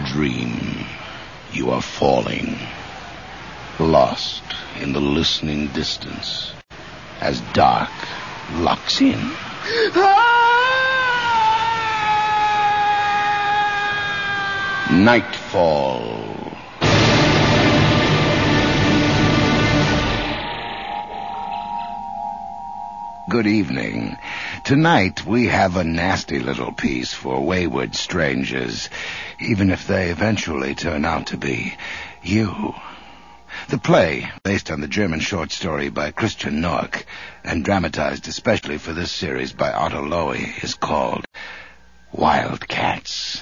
dream. You are falling, lost in the listening distance, as dark locks in. Nightfall. Good evening. Tonight we have a nasty little piece for wayward strangers, even if they eventually turn out to be you. The play, based on the German short story by Christian Norck, and dramatized especially for this series by Otto Lowy, is called Wildcats.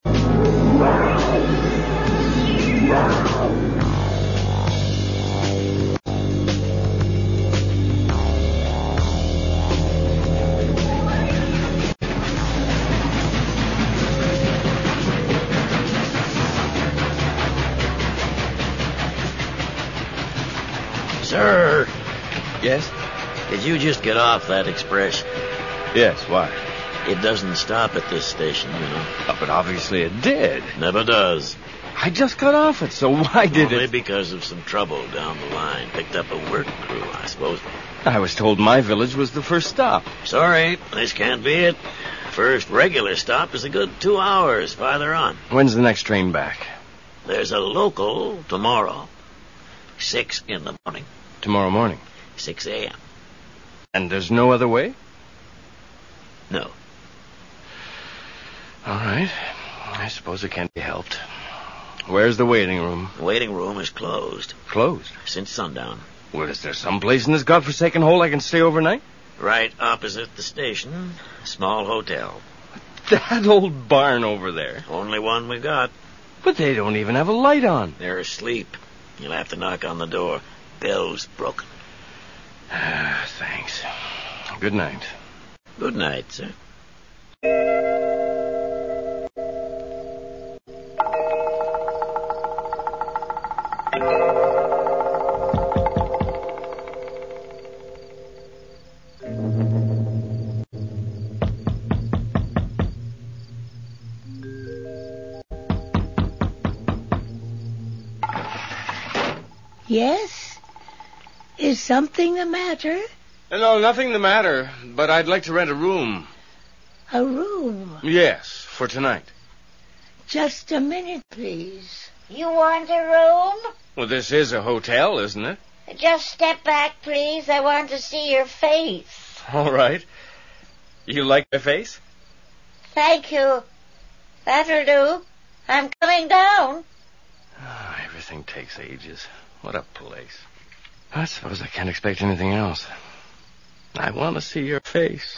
Sir! Yes? Did you just get off that express? Yes, why? It doesn't stop at this station, you know. Oh, but obviously it did. Never does. I just got off it, so why did Only it? because of some trouble down the line. Picked up a work crew, I suppose. I was told my village was the first stop. Sorry, this can't be it. First regular stop is a good 2 hours farther on. When's the next train back? There's a local tomorrow. 6 in the morning. Tomorrow morning. 6 a.m. And there's no other way? No. All right. I suppose it can't be helped. Where's the waiting room? The waiting room is closed. Closed? Since sundown. Well, is there some place in this godforsaken hole I can stay overnight? Right opposite the station, a small hotel. That old barn over there. Only one we got. But they don't even have a light on. They're asleep. You'll have to knock on the door. Bell's broken. Thanks. Good night. Good night, sir. Yes? Is something the matter? No, nothing the matter, but I'd like to rent a room. A room? Yes, for tonight. Just a minute, please. You want a room? Well, this is a hotel, isn't it? Just step back, please. I want to see your face. All right. You like my face? Thank you. That'll do. I'm coming down. Oh, everything takes ages. What a place. I suppose I can't expect anything else. I want to see your face.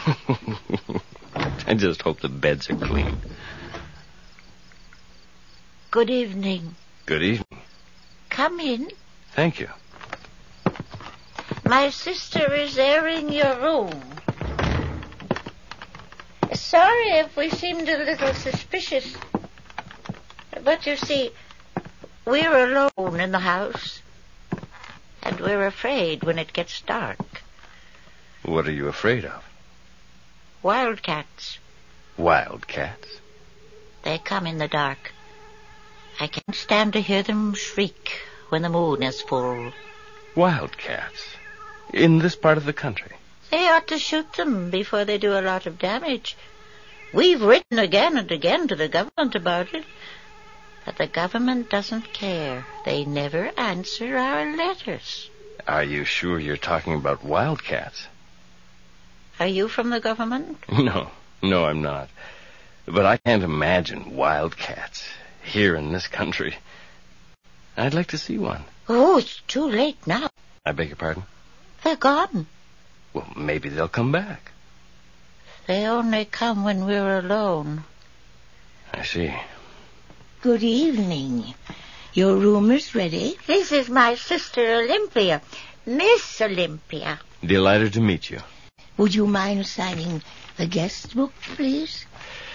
I just hope the beds are clean. Good evening. Good evening. Come in. Thank you. My sister is airing your room. Sorry if we seemed a little suspicious. But you see, we're alone in the house. And we're afraid when it gets dark. What are you afraid of? Wildcats. Wildcats? They come in the dark. I can't stand to hear them shriek when the moon is full. Wildcats? In this part of the country? They ought to shoot them before they do a lot of damage. We've written again and again to the government about it. But the government doesn't care. They never answer our letters. Are you sure you're talking about wildcats? Are you from the government? No, I'm not. But I can't imagine wildcats here in this country. I'd like to see one. Oh, it's too late now. I beg your pardon? They're gone. Well, maybe they'll come back. They only come when we're alone. I see. Good evening. Your room is ready. This is my sister Olympia. Miss Olympia. Delighted to meet you. Would you mind signing the guest book, please?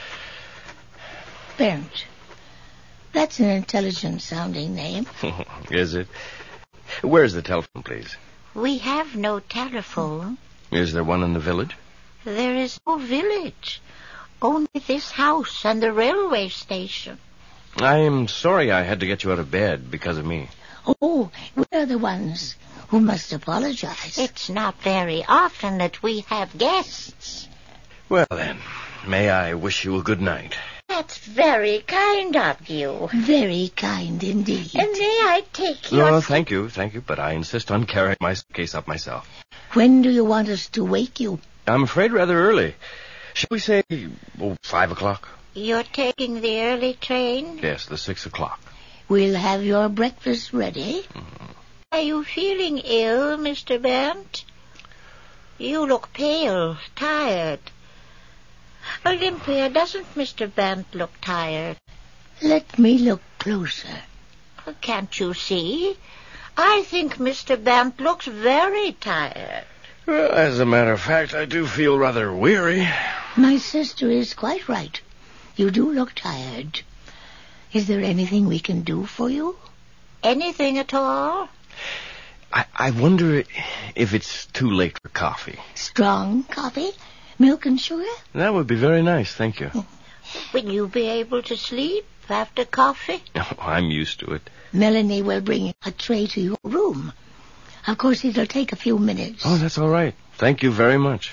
Bernd. That's an intelligent-sounding name. Is it? Where's the telephone, please? We have no telephone. Is there one in the village? There is no village. Only this house and the railway station. I'm sorry I had to get you out of bed because of me. Oh, we're the ones who must apologize. It's not very often that we have guests. Well, then, may I wish you a good night? That's very kind of you. Very kind indeed. And may I take your... No, thank you, but I insist on carrying my suitcase up myself. When do you want us to wake you? I'm afraid rather early. Shall we say 5 o'clock? You're taking the early train? Yes, the 6 o'clock. We'll have your breakfast ready. Are you feeling ill, Mr. Bent? You look pale, tired. Olympia, doesn't Mr. Bent look tired? Let me look closer. Can't you see? I think Mr. Bent looks very tired. Well, as a matter of fact, I do feel rather weary. My sister is quite right. You do look tired. Is there anything we can do for you? Anything at all? I wonder if it's too late for coffee. Strong coffee? Milk and sugar? That would be very nice, thank you. Will you be able to sleep after coffee? Oh, I'm used to it. Melanie will bring a tray to your room. Of course, it'll take a few minutes. Oh, that's all right. Thank you very much.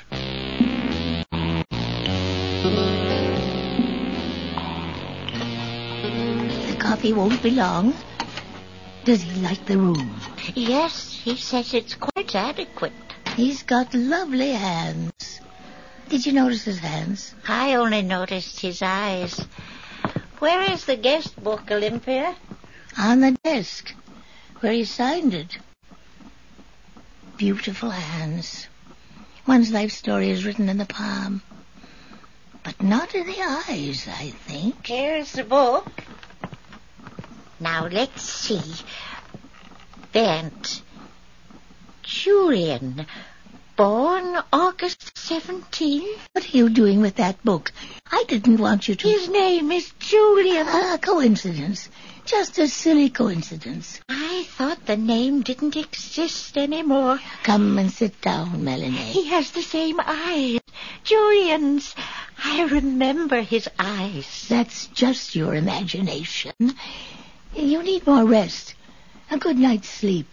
The coffee won't be long. Does he like the room? Yes, he says it's quite adequate. He's got lovely hands. Did you notice his hands? I only noticed his eyes. Where is the guest book, Olympia? On the desk, where he signed it. Beautiful hands. One's life story is written in the palm. But not in the eyes, I think. Here's the book. Now, let's see. Bent. Julian. Born August 17th. What are you doing with that book? I didn't want you to... His name is Julian. A coincidence. Just a silly coincidence. I thought the name didn't exist anymore. Come and sit down, Melanie. He has the same eyes. Julian's. I remember his eyes. That's just your imagination. You need more rest. A good night's sleep.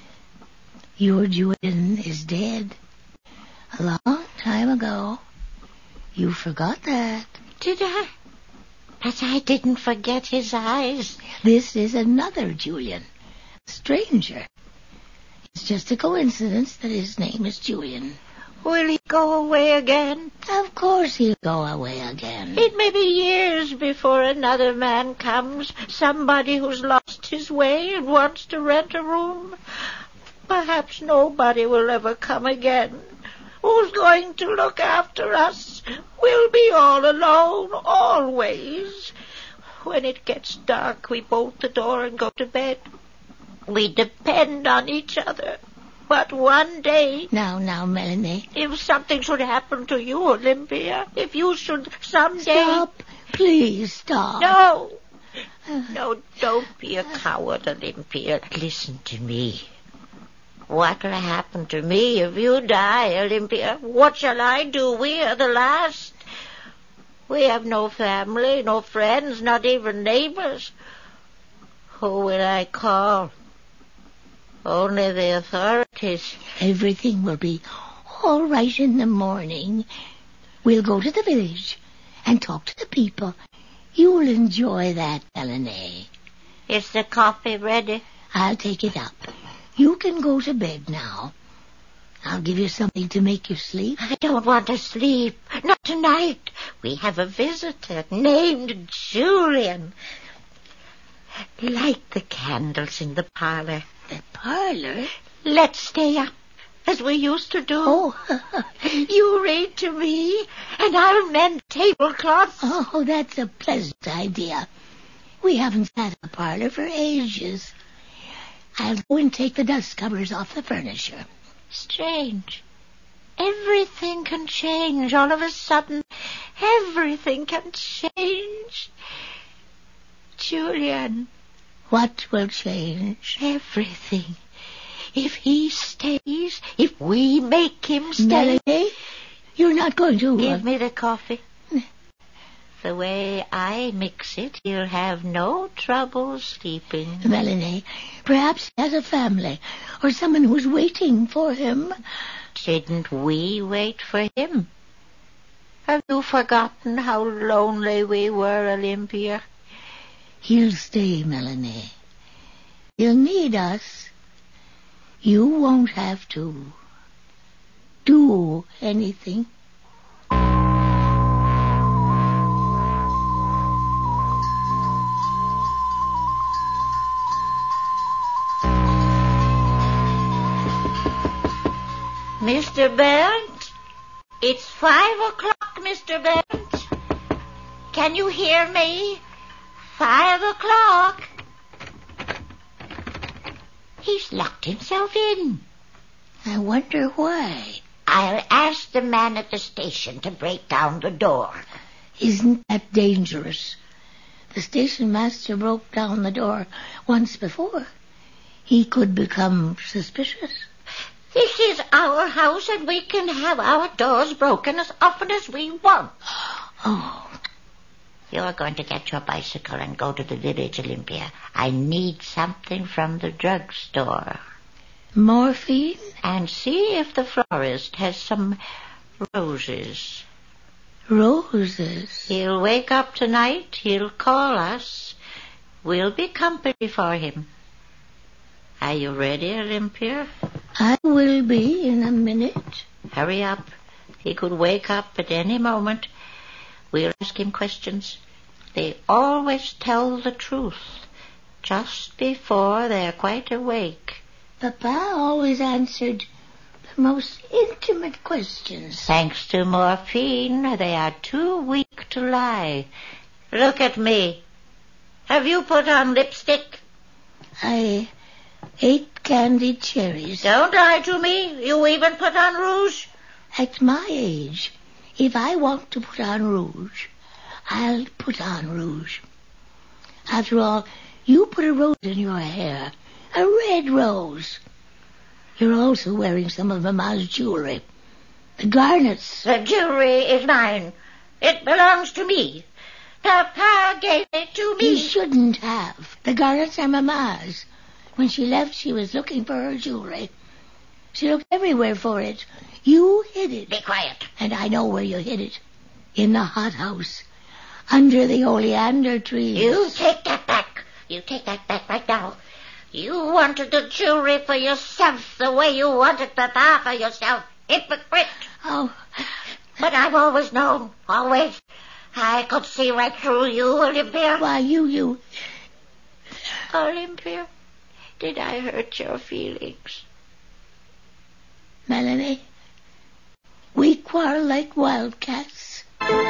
Your Julian is dead. A long time ago. You forgot that. Did I? But I didn't forget his eyes. This is another Julian. A stranger. It's just a coincidence that his name is Julian. Will he go away again? Of course he'll go away again. It may be years before another man comes. Somebody who's lost his way and wants to rent a room. Perhaps nobody will ever come again. Who's going to look after us? We'll be all alone, always. When it gets dark, we bolt the door and go to bed. We depend on each other. But one day... Now, Melanie. If something should happen to you, Olympia, if you should someday... Stop. Please stop. No. No, don't be a coward, Olympia. Listen to me. What will happen to me if you die, Olympia? What shall I do? We are the last. We have no family, no friends, not even neighbors. Who will I call? Only the authorities. Everything will be all right in the morning. We'll go to the village and talk to the people. You'll enjoy that, Melanie. Is the coffee ready? I'll take it up. You can go to bed now. I'll give you something to make you sleep. I don't want to sleep. Not tonight. We have a visitor named Julian. Light the candles in the parlor. The parlor? Let's stay up, as we used to do. Oh. You read to me, and I'll mend tablecloths. Oh, that's a pleasant idea. We haven't sat in the parlor for ages. I'll go and take the dust covers off the furniture. Strange. Everything can change all of a sudden. Everything can change. Julian. What will change? Everything. If he stays, if we make him stay. Melanie, you're not going to... Give me the coffee. The way I mix it, he'll have no trouble sleeping. Melanie, perhaps he has a family or someone who's waiting for him. Didn't we wait for him? Have you forgotten how lonely we were, Olympia? He'll stay, Melanie. He'll need us. You won't have to do anything. Mr. Burns? It's 5 o'clock, Mr. Burns. Can you hear me? 5 o'clock. He's locked himself in. I wonder why. I'll ask the man at the station to break down the door. Isn't that dangerous? The station master broke down the door once before. He could become suspicious. This is our house, and we can have our doors broken as often as we want. Oh. You're going to get your bicycle and go to the village, Olympia. I need something from the drugstore. Morphine? And see if the florist has some roses. Roses? He'll wake up tonight. He'll call us. We'll be company for him. Are you ready, Olympia? I will be in a minute. Hurry up. He could wake up at any moment. We'll ask him questions. They always tell the truth just before they're quite awake. Papa always answered the most intimate questions. Thanks to morphine, they are too weak to lie. Look at me. Have you put on lipstick? I ate candied cherries. Don't lie to me. You even put on rouge? At my age, if I want to put on rouge, I'll put on rouge. After all, you put a rose in your hair, a red rose. You're also wearing some of Mama's jewelry, the garnets. The jewelry is mine. It belongs to me. Papa gave it to me. You shouldn't have. The garnets are Mama's. When she left, she was looking for her jewelry. She looked everywhere for it. You hid it. Be quiet. And I know where you hid it. In the hothouse. Under the oleander trees. You take that back. You take that back right now. You wanted the jewelry for yourself the way you wanted Papa for yourself. Hypocrite. Oh. But I've always known. Always. I could see right through you, Olympia. Why, you... Olympia, did I hurt your feelings? Melanie, we quarrel like wildcats.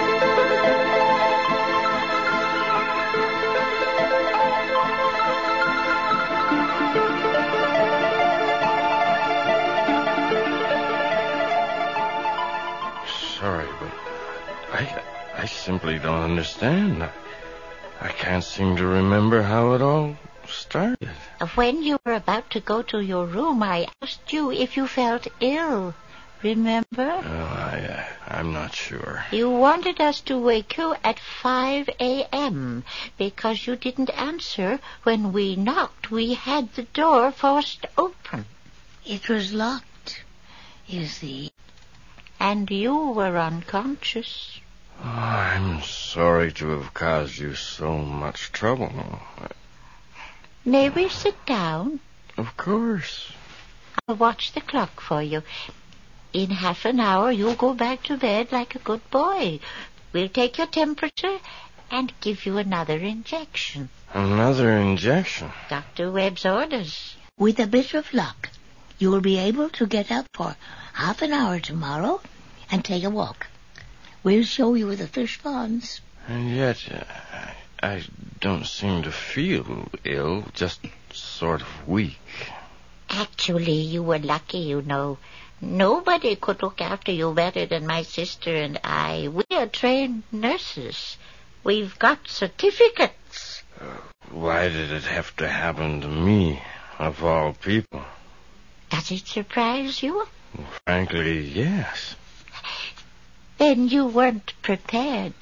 Sorry, but I simply don't understand. I can't seem to remember how it all started. When you were about to go to your room, I asked you if you felt ill. Remember? Oh, I'm not sure. You wanted us to wake you at 5 a.m. because you didn't answer when we knocked. We had the door forced open. It was locked, you see. And you were unconscious. Oh, I'm sorry to have caused you so much trouble. May we sit down? Of course. I'll watch the clock for you. In half an hour, you'll go back to bed like a good boy. We'll take your temperature and give you another injection. Another injection? Dr. Webb's orders. With a bit of luck, you will be able to get up for half an hour tomorrow and take a walk. We'll show you the fish ponds. And yet, I don't seem to feel ill, just sort of weak. Actually, you were lucky, you know. Nobody could look after you better than my sister and I. We are trained nurses. We've got certificates. Why did it have to happen to me, of all people? Does it surprise you? Frankly, yes. Then you weren't prepared.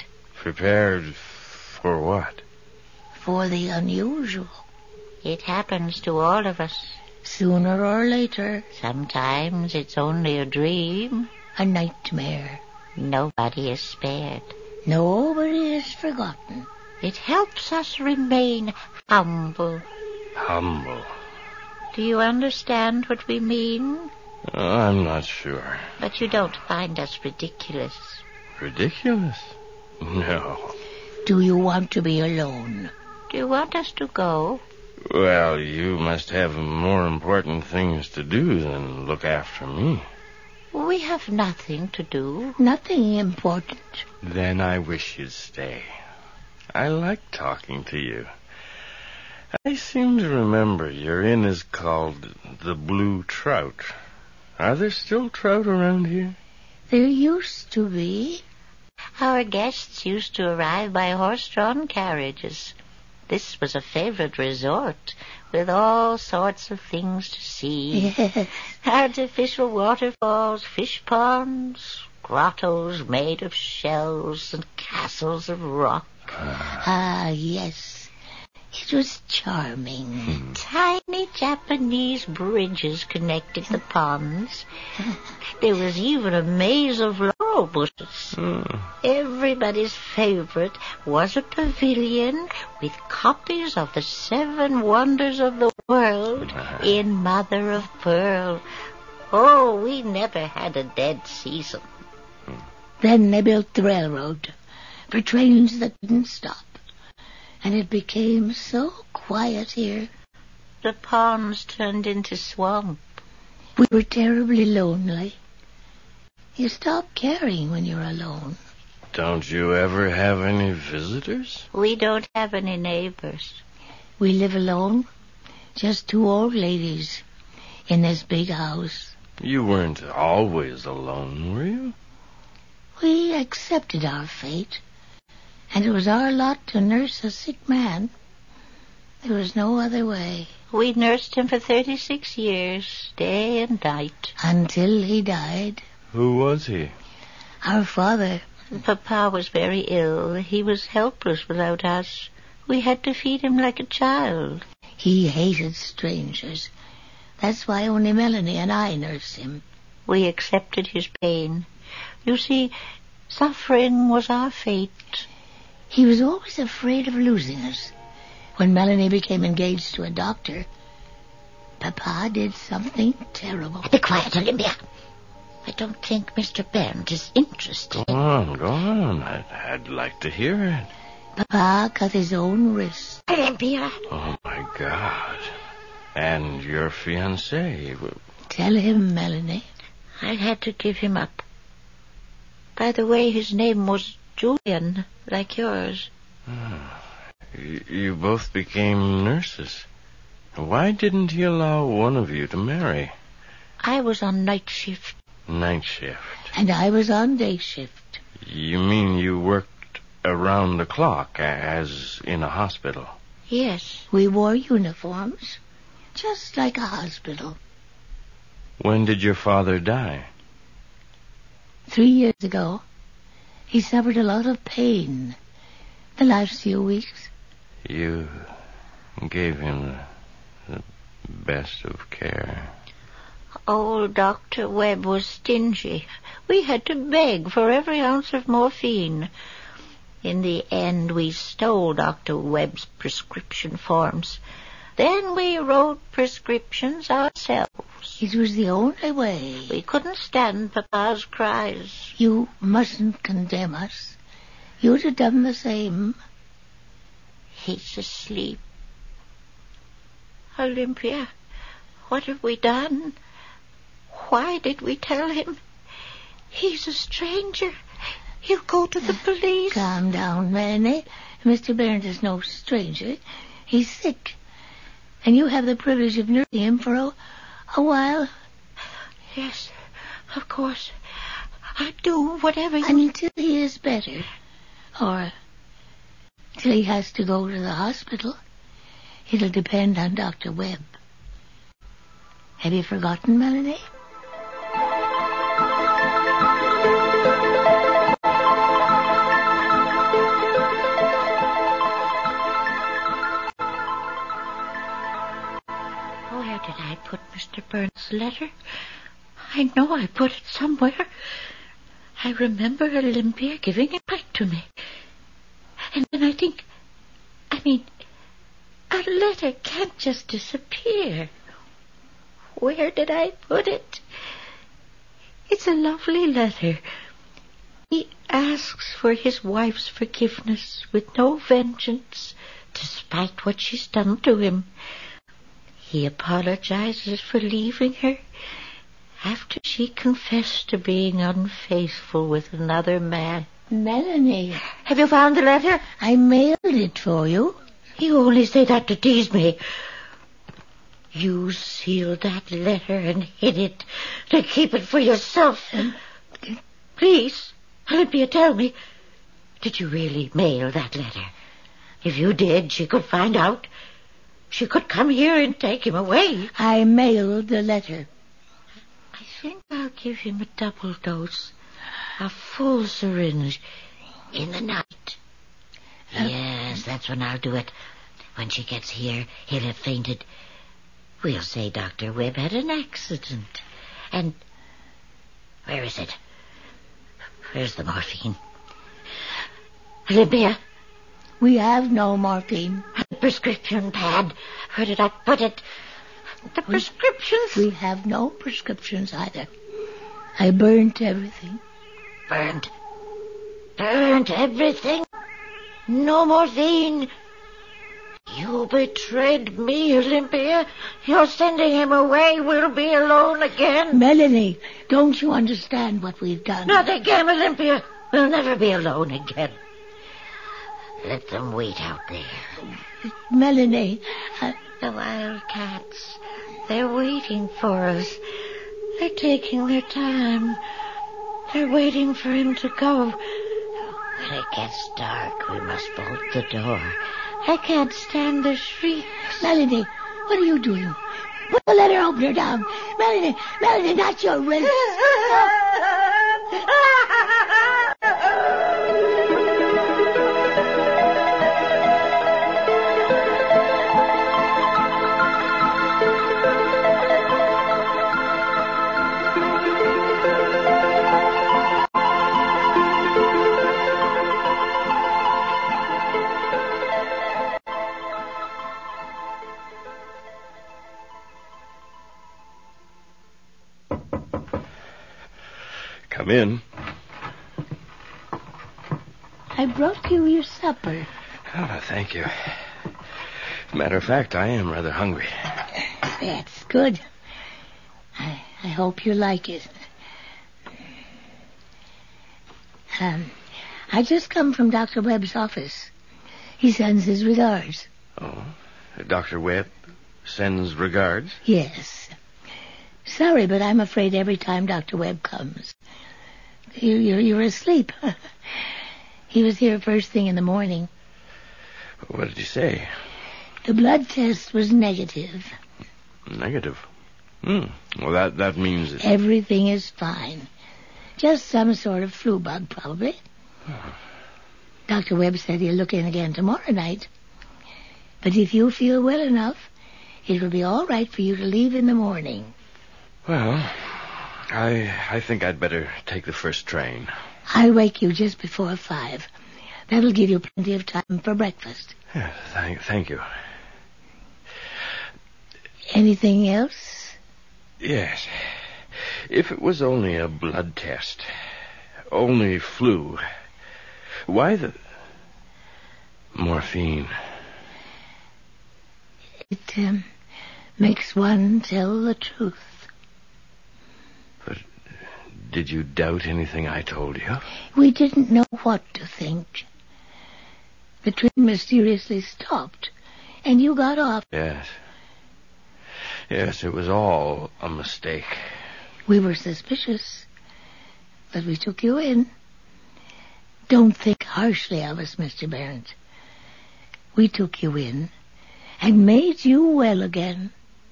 Prepared for what? For the unusual. It happens to all of us. Sooner or later. Sometimes it's only a dream. A nightmare. Nobody is spared. Nobody is forgotten. It helps us remain humble. Humble. Do you understand what we mean? I'm not sure. But you don't find us ridiculous. Ridiculous? No. Do you want to be alone? Do you want us to go? Well, you must have more important things to do than look after me. We have nothing to do. Nothing important. Then I wish you'd stay. I like talking to you. I seem to remember your inn is called the Blue Trout. Are there still trout around here? There used to be. Our guests used to arrive by horse-drawn carriages. This was a favorite resort, with all sorts of things to see. Yes. Artificial waterfalls, fish ponds, grottos made of shells, and castles of rock. Ah, yes. It was charming. Tiny Japanese bridges connected the ponds. There was even a maze of laurel bushes. Everybody's favorite was a pavilion with copies of the 7 wonders of the world in mother of pearl. Oh, we never had a dead season. Then they built the railroad for trains that didn't stop. And it became so quiet here. The ponds turned into swamp. We were terribly lonely. You stop caring when you're alone. Don't you ever have any visitors? We don't have any neighbors. We live alone. Just 2 old ladies in this big house. You weren't always alone, were you? We accepted our fate. And it was our lot to nurse a sick man. There was no other way. We nursed him for 36 years, day and night. Until he died. Who was he? Our father. Papa was very ill. He was helpless without us. We had to feed him like a child. He hated strangers. That's why only Melanie and I nursed him. We accepted his pain. You see, suffering was our fate. He was always afraid of losing us. When Melanie became engaged to a doctor, Papa did something terrible. Be quiet, Olympia. I don't think Mr. Burns is interested. Go on. I'd like to hear it. Papa cut his own wrist. Olympia. Oh, my God. And your fiancé? Tell him, Melanie. I had to give him up. By the way, his name was Julian, like yours. You both became nurses. Why didn't he allow one of you to marry? I was on night shift. Night shift? And I was on day shift. You mean you worked around the clock, as in a hospital? Yes. We wore uniforms, just like a hospital. When did your father die? 3 years ago. He suffered a lot of pain the last few weeks. You gave him the best of care. Old Dr. Webb was stingy. We had to beg for every ounce of morphine. In the end, we stole Dr. Webb's prescription forms. Then we wrote prescriptions ourselves. It was the only way. We couldn't stand Papa's cries. You mustn't condemn us. You'd have done the same. He's asleep. Olympia, what have we done? Why did we tell him? He's a stranger. He'll go to the police. Calm down, Melanie. Mr. Burns is no stranger. He's sick. And you have the privilege of nursing him for a while. Yes, of course. I'd do whatever you... Until he is better. Or till he has to go to the hospital. It'll depend on Dr. Webb. Have you forgotten, Melanie? Web's letter. I know I put it somewhere. I remember Olympia giving it back to me. And then I mean, a letter can't just disappear. Where did I put it? It's a lovely letter. He asks for his wife's forgiveness with no vengeance, despite what she's done to him. He apologizes for leaving her after she confessed to being unfaithful with another man. Melanie. Have you found the letter? I mailed it for you. You only say that to tease me. You sealed that letter and hid it to keep it for yourself. Please, Olympia, tell me, did you really mail that letter? If you did, she could find out. She could come here and take him away. I mailed the letter. I think I'll give him a double dose. A full syringe in the night. Yes, that's when I'll do it. When she gets here, he'll have fainted. We'll say Dr. Webb had an accident. And where is it? Where's the morphine? Olympia? We have no morphine. The prescription pad. Where did I put it? The prescriptions? We have no prescriptions either. I burnt everything. Burnt everything? No morphine. You betrayed me, Olympia. You're sending him away. We'll be alone again. Melanie, don't you understand what we've done? Not again, Olympia. We'll never be alone again. Let them wait out there. Melanie, The wildcats. They're waiting for us. They're taking their time. They're waiting for him to go. When it gets dark, we must bolt the door. I can't stand the shrieks. Melanie, what are you doing? Put the letter opener down. Melanie, not your wrist. Come in. I brought you your supper. Oh, thank you. Matter of fact, I am rather hungry. That's good. I hope you like it. I just come from Dr. Webb's office. He sends his regards. Oh, Dr. Webb sends regards? Yes. Sorry, but I'm afraid every time Dr. Webb comes, you're asleep. He was here first thing in the morning. What did he say? The blood test was negative. Negative? Well, that means that... Everything is fine. Just some sort of flu bug, probably. Dr. Webb said he'll look in again tomorrow night. But if you feel well enough, it will be all right for you to leave in the morning. Well, I think I'd better take the first train. I'll wake you just before 5. That'll give you plenty of time for breakfast. Yeah, thank you. Anything else? Yes. If it was only a blood test, only flu, why the... morphine? It makes one tell the truth. But did you doubt anything I told you? We didn't know what to think. The train mysteriously stopped, and you got off. Yes. Yes, it was all a mistake. We were suspicious, but we took you in. Don't think harshly of us, Mr. Barrett. We took you in and made you well again.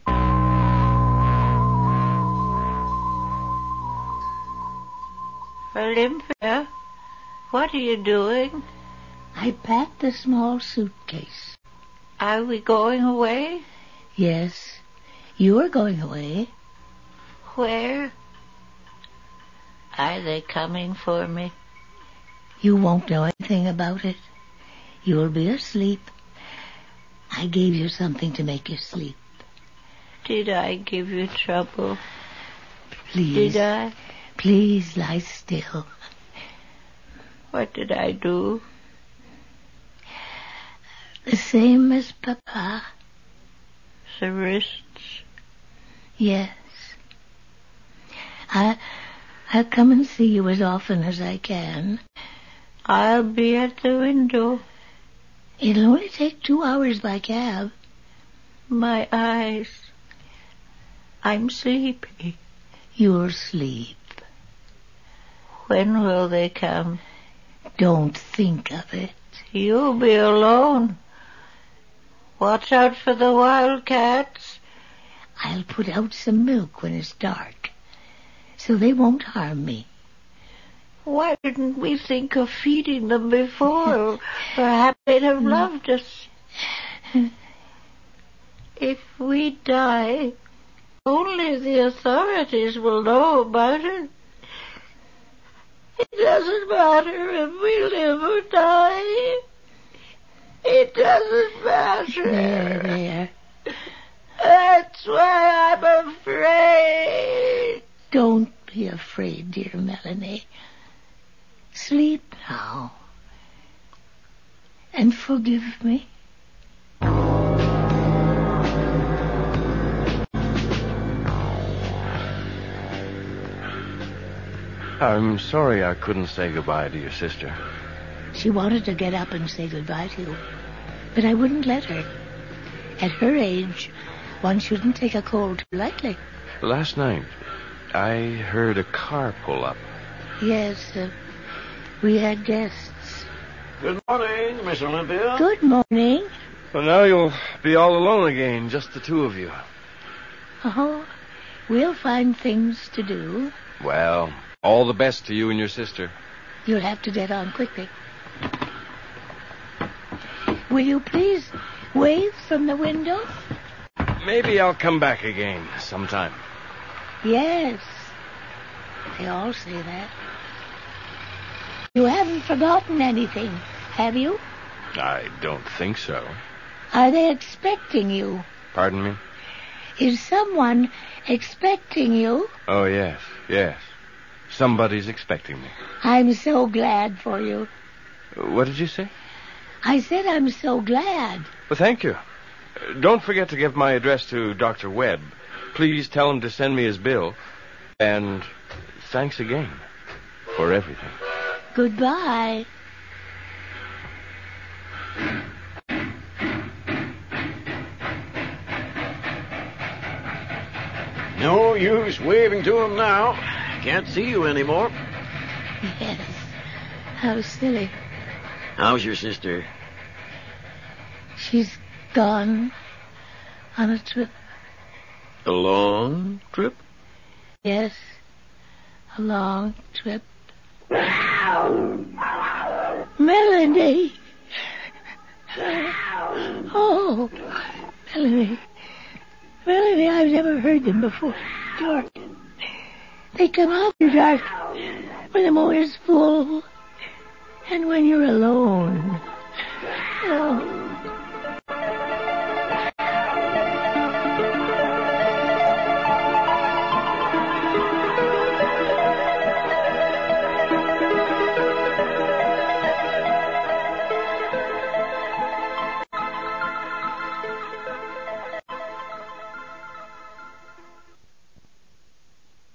Olympia, what are you doing? I packed a small suitcase. Are we going away? Yes, you are going away. Where? Are they coming for me? You won't know anything about it. You'll be asleep. I gave you something to make you sleep. Did I give you trouble? Please. Did I? Please lie still. What did I do? The same as Papa. The wrists? Yes. I'll come and see you as often as I can. I'll be at the window. It'll only take 2 hours by cab. My eyes. I'm sleepy. You'll sleep. When will they come? Don't think of it. You'll be alone. Watch out for the wildcats. I'll put out some milk when it's dark, so they won't harm me. Why didn't we think of feeding them before? Perhaps they'd have loved us. If we die, only the authorities will know about it. It doesn't matter if we live or die. It doesn't matter. There. That's why I'm afraid. Don't be afraid, dear Melanie. Sleep now. And forgive me. I'm sorry I couldn't say goodbye to your sister. She wanted to get up and say goodbye to you, but I wouldn't let her. At her age, one shouldn't take a cold too lightly. Last night, I heard a car pull up. Yes, we had guests. Good morning, Miss Olympia. Good morning. Well, now you'll be all alone again, just the two of you. Oh, we'll find things to do. Well, all the best to you and your sister. You'll have to get on quickly. Will you please wave from the window? Maybe I'll come back again sometime. Yes. They all say that. You haven't forgotten anything, have you? I don't think so. Are they expecting you? Pardon me? Is someone expecting you? Oh, yes. Somebody's expecting me. I'm so glad for you. What did you say? I said I'm so glad. Well, thank you. Don't forget to give my address to Dr. Webb. Please tell him to send me his bill. And thanks again for everything. Goodbye. No use waving to him now. Can't see you anymore. Yes. How silly. How's your sister? She's gone on a trip. A long trip? Yes. A long trip. Melanie! Oh, Melanie. Melanie, I've never heard them before. George. They come out in the dark when the motor's full and when you're alone. Oh.